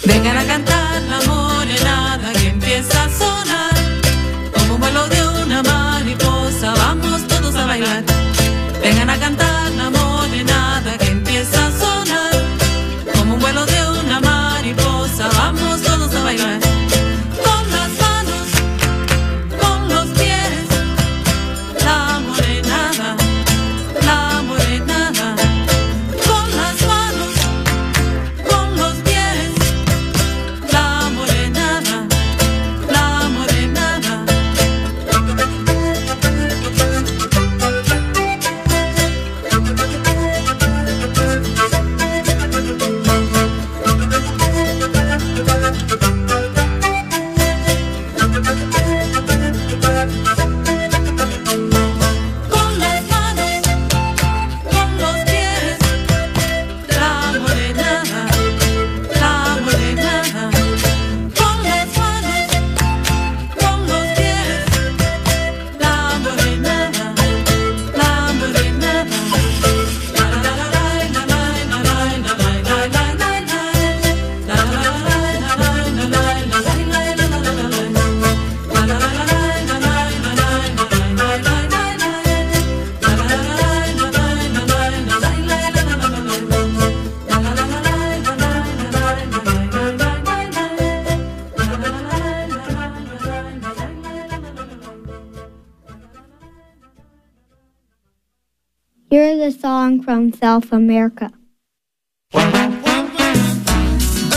Vengan a cantar la morenada que empieza a sonar. Como un vuelo de una mariposa, vamos todos a bailar. Vengan a cantar la morenada que empieza a sonar. Como un vuelo de una mariposa, vamos todos a bailar. Con las manos, con los pies, la morenada, la morenada. Con las manos, con los pies, la morenada, la morenada. Con las manos, con los pies, la morenada, la morenada. Con las manos, con los pies, la morenada, la morenada. La la la la la la la la la la la la la. La la la la la la la la la la Here's a song from South America.